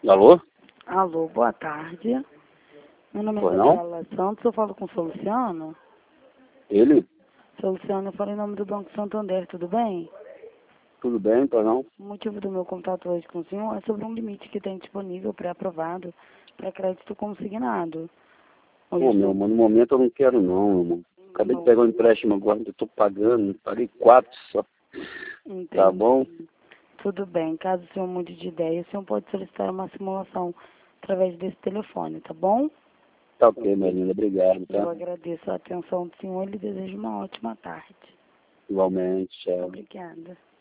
Alô? Alô, boa tarde. Meu nome Pois é não? Gabriela Santos, eu falo com o seu Luciano. Ele? Seu Luciano, eu falo em nome do Banco Santander, tudo bem? Tudo bem, pois não? O motivo do meu contato hoje com o senhor é sobre um limite que tem disponível pré-aprovado para crédito consignado. Hoje Pô, o meu senhor... irmão, no momento eu não quero não, meu irmão. Acabei de Não pegar um empréstimo agora, eu tô pagando, paguei 4 só. Tá entende. bom? Tudo bem, caso o senhor mude de ideia, o senhor pode solicitar uma simulação através desse telefone, tá bom? Tá ok, minha linda, obrigado, Eu tá? agradeço a atenção do senhor e lhe desejo uma ótima tarde. Igualmente, tchau. Obrigada.